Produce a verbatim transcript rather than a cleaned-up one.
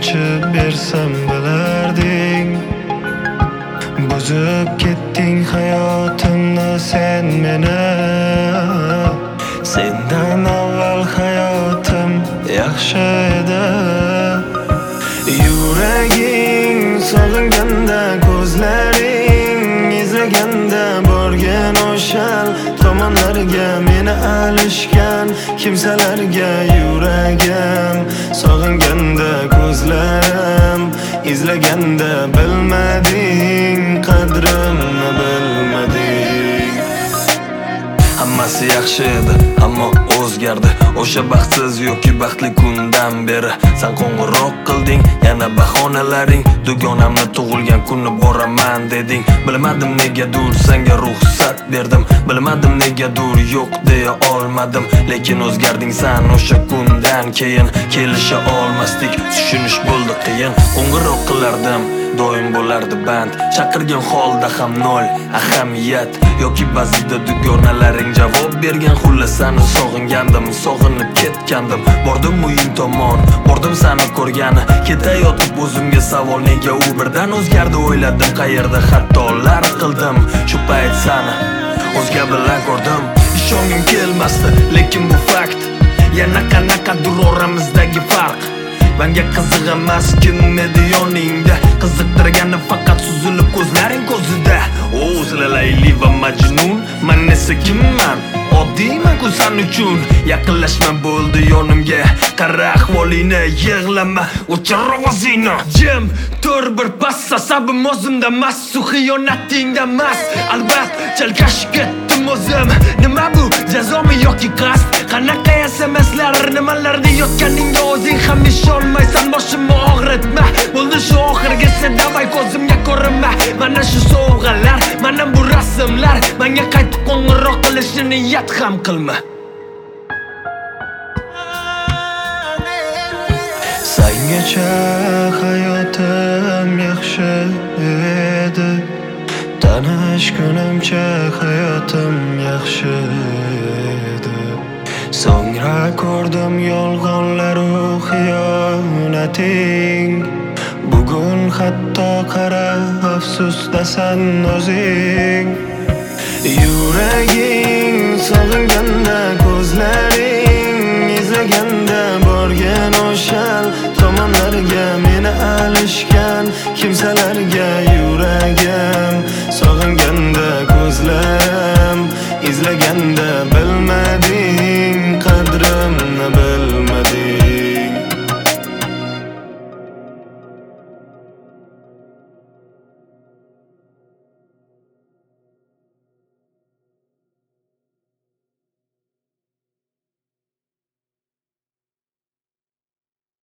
ochib bersam bilarding. Buzib ketding hayotimni sen meni. Sendan avval hayotim yaxshi edi. Yuraging sog'inganda, ko'zlaring izlaganda borgan o'shal tomonlarga, meni alishgan kimsalarga. Yuragim sog'inganda, ko'zlarim izlaganda bilmading, qadrimni bilmading. Hammasi yaxshi edi, ammo o'zgardi. O'sha baxtsiz yoki baxtli kundan beri sen qo'ng'iroq qilding, yana bahonalaring. Dugonamni tug'ilgan kuni boraman deding. Bilmadim negadur senga ruxsat berdim. Bilmadim negadur yo'q deya olmadim. Lekin o'zgarding sen o'sha kundan keyin. Kelisha olmasdik, tushunish bo'ldi qiyin. Qo'ng'iroq qilardim, doim bo'lardi band. Chaqirgan holda ham nol ahamiyat. Yoki ba'zida dugonalaring javob bergan. Xullas seni sog'ingandim, sog'inib ketgandim. Bordim uying tomon, bordim seni ko'rgani. Ketayotib o'zimga savol, nega u birdan o'zgardi o'yladim. Qayerda xatolar qildim, shu payt seni o'zga bilan ko'rdim. Ishongim kelmasdi, lekin bu fakt. Yana qanaqadir oramizdagi farq. Menga qiziq emas kim edi yoningda, qiziqtirgani faqat suzilib ko'zlaring ko'zida. O Layli va Majnun, men esa kimman? Oddiyman-ku sen uchun. Yaqinlashma bo'ldi yonimga, qara ahvolingni, yig'lama, o'chir ovozingni. Jim, tur bir pas, asabim o'zimda mas, su xiyonatingda mas. Albat, chalkashib ketdim o'zim. Nima bu, jazomi yoki qasd? Qanaqa S M S'lar, nimalarda yotganingga o'zing ham ishonmaysan. Boshimni og'ritma, bo'ldi shu oxirgisi, davay ko'zimga ko'rinma. Mana shu sovg'alar, mana bu rasmlar, menga qaytib qo'ng'iroq qilishni niyat ham qilma. Sengacha hayotim yaxshi edi. Tanishgunimcha hayotim yaxshi edi. So'ngra ko'rdim yolg'onlaru xiyonating. Bugun hatto qara afsusdasan o'zing. Yuraging sog'inganda, ko'zlaring